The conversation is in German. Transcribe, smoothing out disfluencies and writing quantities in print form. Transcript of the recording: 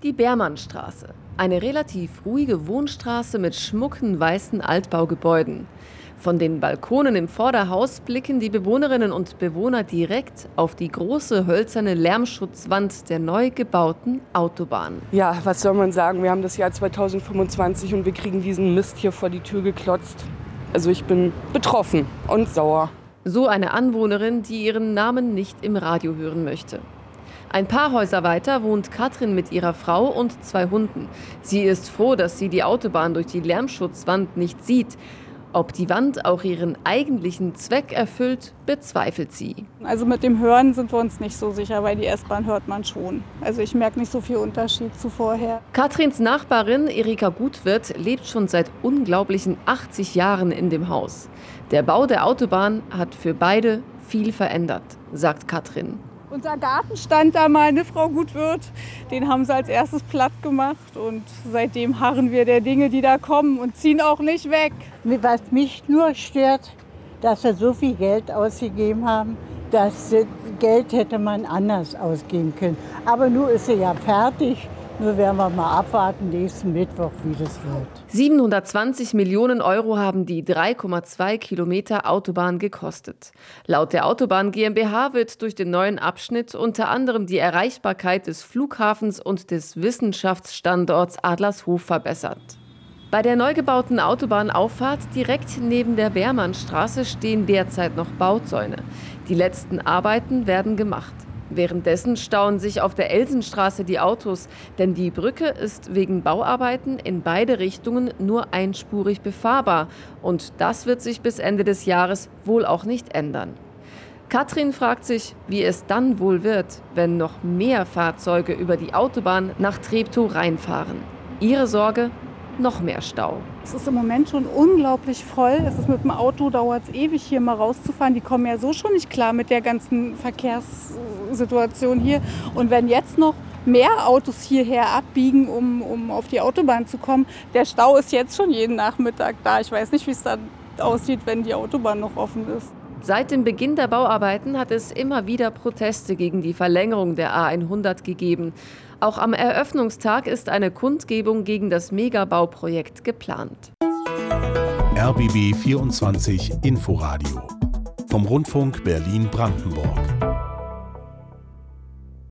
Die Beermannstraße. Eine relativ ruhige Wohnstraße mit schmucken weißen Altbaugebäuden. Von den Balkonen im Vorderhaus blicken die Bewohnerinnen und Bewohner direkt auf die große hölzerne Lärmschutzwand der neu gebauten Autobahn. Ja, was soll man sagen? Wir haben das Jahr 2025 und wir kriegen diesen Mist hier vor die Tür geklotzt. Also ich bin betroffen und sauer. So eine Anwohnerin, die ihren Namen nicht im Radio hören möchte. Ein paar Häuser weiter wohnt Katrin mit ihrer Frau und 2 Hunden. Sie ist froh, dass sie die Autobahn durch die Lärmschutzwand nicht sieht. Ob die Wand auch ihren eigentlichen Zweck erfüllt, bezweifelt sie. Also mit dem Hören sind wir uns nicht so sicher, weil die S-Bahn hört man schon. Also ich merke nicht so viel Unterschied zu vorher. Katrins Nachbarin Erika Gutwirth lebt schon seit unglaublichen 80 Jahren in dem Haus. Der Bau der Autobahn hat für beide viel verändert, sagt Katrin. Unser Garten stand da mal, ne, Frau Gutwirth. Den haben sie als erstes platt gemacht und seitdem harren wir der Dinge, die da kommen und ziehen auch nicht weg. Was mich nur stört, dass wir so viel Geld ausgegeben haben, das Geld hätte man anders ausgeben können. Aber nun ist sie ja fertig. Nur werden wir mal abwarten, nächsten Mittwoch, wie das wird. 720 Millionen Euro haben die 3,2 Kilometer Autobahn gekostet. Laut der Autobahn GmbH wird durch den neuen Abschnitt unter anderem die Erreichbarkeit des Flughafens und des Wissenschaftsstandorts Adlershof verbessert. Bei der neu gebauten Autobahnauffahrt direkt neben der Beermannstraße stehen derzeit noch Bauzäune. Die letzten Arbeiten werden gemacht. Währenddessen stauen sich auf der Elsenstraße die Autos, denn die Brücke ist wegen Bauarbeiten in beide Richtungen nur einspurig befahrbar. Und das wird sich bis Ende des Jahres wohl auch nicht ändern. Katrin fragt sich, wie es dann wohl wird, wenn noch mehr Fahrzeuge über die Autobahn nach Treptow reinfahren. Ihre Sorge? Noch mehr Stau. Es ist im Moment schon unglaublich voll. Es ist mit dem Auto, dauert es ewig, hier mal rauszufahren. Die kommen ja so schon nicht klar mit der ganzen Verkehrssituation hier. Und wenn jetzt noch mehr Autos hierher abbiegen, um auf die Autobahn zu kommen, der Stau ist jetzt schon jeden Nachmittag da. Ich weiß nicht, wie es dann aussieht, wenn die Autobahn noch offen ist. Seit dem Beginn der Bauarbeiten hat es immer wieder Proteste gegen die Verlängerung der A100 gegeben. Auch am Eröffnungstag ist eine Kundgebung gegen das Megabauprojekt geplant. RBB 24 Inforadio vom Rundfunk Berlin-Brandenburg.